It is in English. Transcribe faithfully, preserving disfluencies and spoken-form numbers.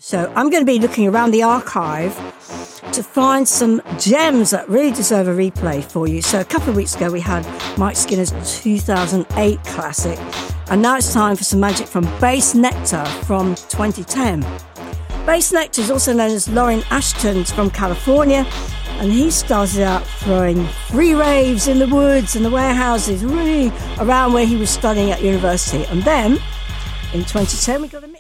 So I'm going to be looking around the archive to find some gems that really deserve a replay for you. So a couple of weeks ago we had Mike Skinner's two thousand eight classic, and now it's time for some magic from Bass Nectar from twenty ten. Bass Nectar is also known as Lauren Ashton from California, and he started out throwing free raves in the woods and the warehouses, really around where he was studying at university. And then in twenty ten we got a